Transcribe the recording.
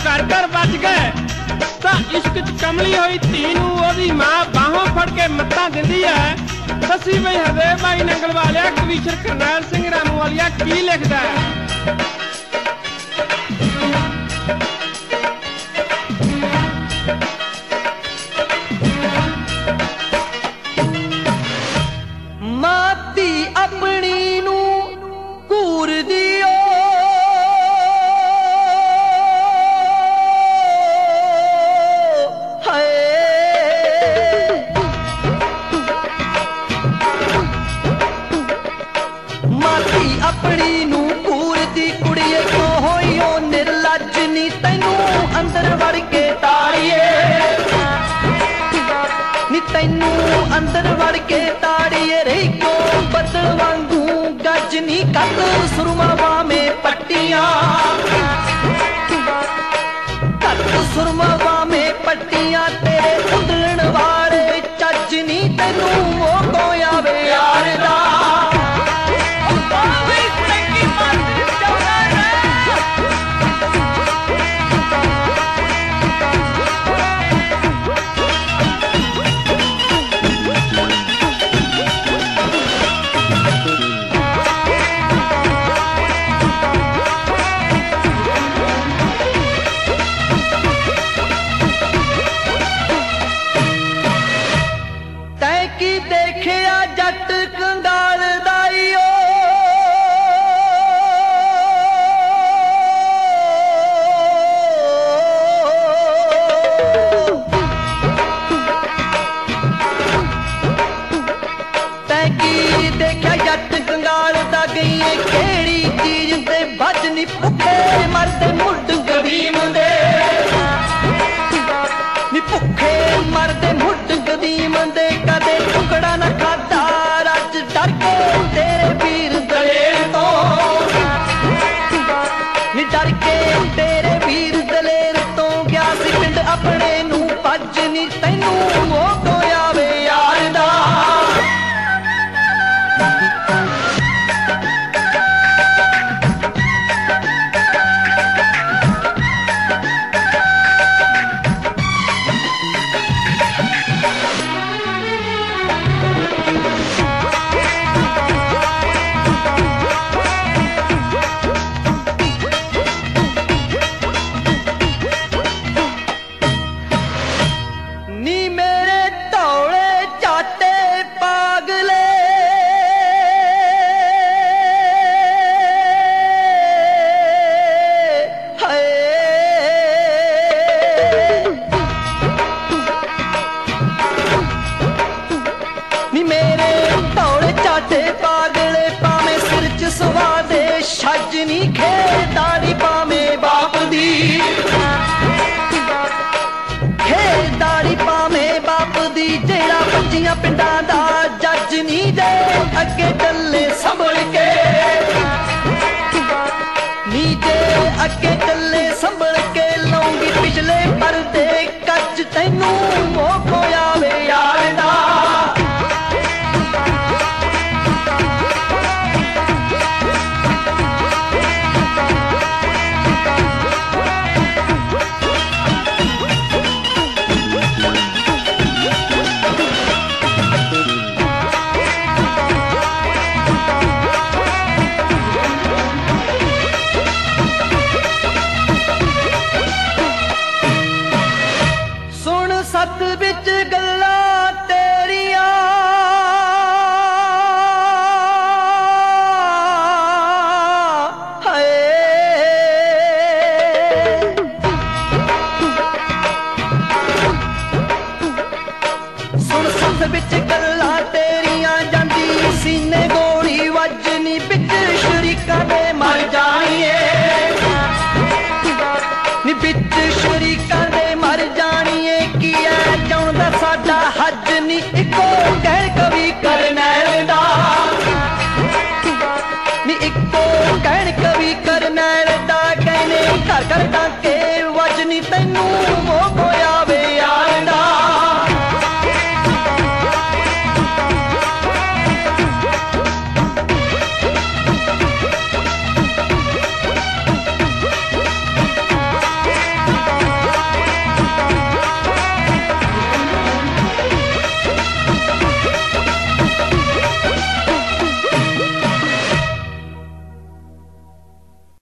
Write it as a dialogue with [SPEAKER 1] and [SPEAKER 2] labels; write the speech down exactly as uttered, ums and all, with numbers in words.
[SPEAKER 1] घर घर बच गए तां इश्क च कमली हुई धी नूं ओहदी मां बाहों फड़ के मत्तां दिंदी है। दसी बई हरदेव भाई नंगल वालिया कवीशर करनैल सिंह रामू वालिया की लिखदा है।
[SPEAKER 2] माती अपनी नू घूर दियो हाय माती अपनी नू घूर दी कुड़िए को होइयो निर्लज नी तैनू अंदर वड़ के ताड़िए नी तैनू अंदर वड़ के ताड़िए रही क्यों बदल वांगू गजनी कद सुरमावा में पट्टियां कद सुरमावा में पट्टियां तेरे उधड़न वाले चजनी तैनू वो कोया वे यार दा जट कंगाल दाईओ तैकी देखा जट कंगाल दा गई केड़ी चीज ते बज नी भुखे मरदे मुड गरीम दे नी भुखे मरदे मुड गरीम दे कदे टुकड़ा ना खादा डर के तेरे वीर दलेर तो नी डर के तेरे वीर दलेर तो गया सी पिंड अपने नू भज नी तैनू वो कोया वे यार दा छजनी खेदारी पावे बाप दी खेदारी पावे बाप दी जेड़ा बच्चियां पिंडा